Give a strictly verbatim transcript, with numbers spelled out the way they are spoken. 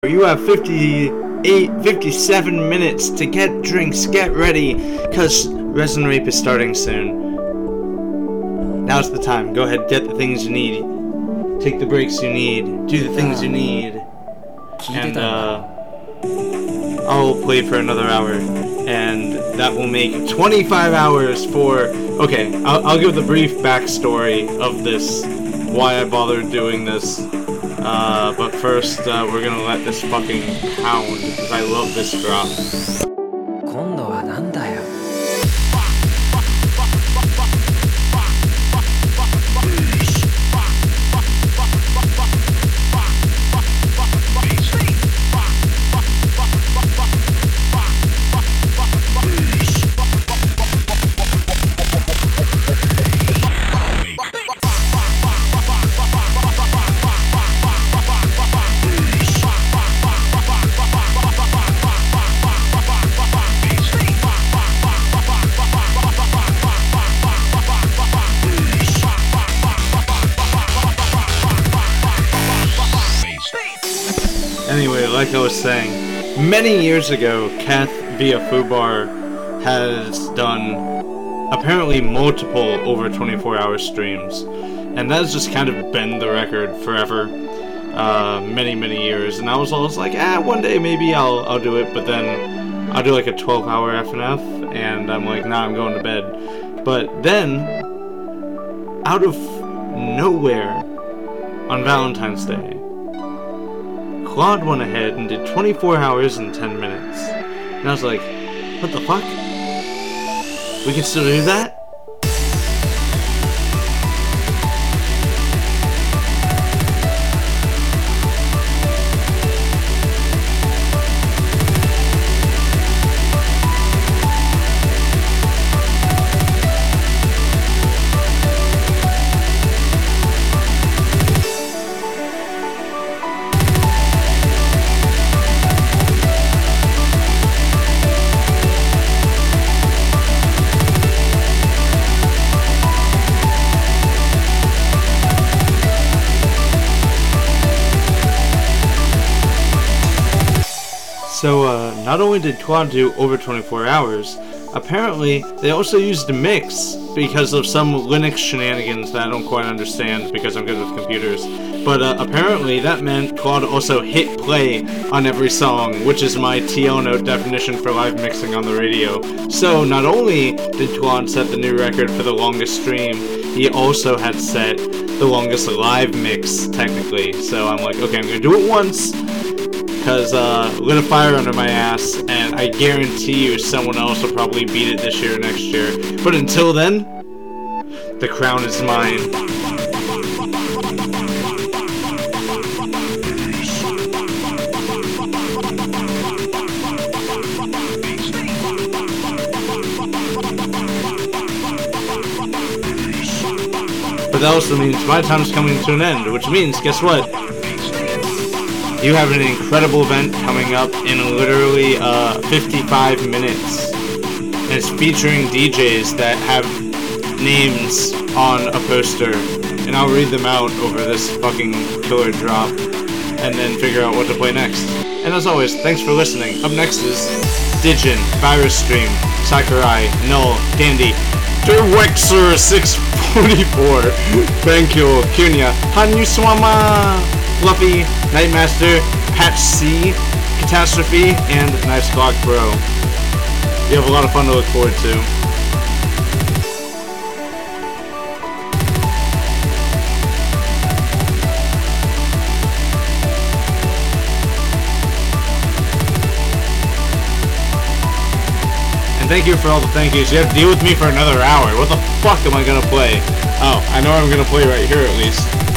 You have fifty-eight, fifty-seven minutes to get drinks, get ready, because Resin Rape is starting soon. Now's the time. Go ahead, get the things you need. Take the breaks you need. Do the things you need. And, uh, I'll play for another hour. And that will make twenty-five hours for... Okay, I'll, I'll give the brief backstory of this. Why I bothered doing this. Uh, but first, uh, we're gonna let this fucking pound, because I love this drop. Anyway, like I was saying, many years ago, Kath via Fubar has done apparently multiple over twenty-four hour streams, and that has just kind of been the record forever, uh, many, many years, and I was always like, ah, one day maybe I'll, I'll do it, but then I'll do like a twelve hour F N F, and I'm like, nah, I'm going to bed. But then, out of nowhere, on Valentine's Day, Claude went ahead and did twenty-four hours and ten minutes. And I was like, what the fuck? We can still do that? So, uh, not only did Claude do over twenty-four hours, apparently they also used a mix because of some Linux shenanigans that I don't quite understand because I'm good with computers. But uh, apparently that meant Claude also hit play on every song, which is my T L note definition for live mixing on the radio. So, not only did Claude set the new record for the longest stream, he also had set the longest live mix, technically. So I'm like, okay, I'm gonna do it once, because uh, lit a fire under my ass, and I guarantee you someone else will probably beat it this year or next year. But until then, the crown is mine. But that also means my time's coming to an end, which means, guess what? You have an incredible event coming up in literally uh, fifty-five minutes. And it's featuring D Js that have names on a poster. And I'll read them out over this fucking killer drop. And then figure out what to play next. And as always, thanks for listening. Up next is Digin, Virus Stream, Sakurai, Null, Dandy, Derwexer six forty-four, Bankyo, Kunya, Hanuswama, Fluffy, Nightmaster, Patch C, Catastrophe, and Nice Clock Bro. You have a lot of fun to look forward to. And thank you for all the thank yous. You have to deal with me for another hour. What the fuck am I gonna play? Oh, I know I'm gonna play right here at least.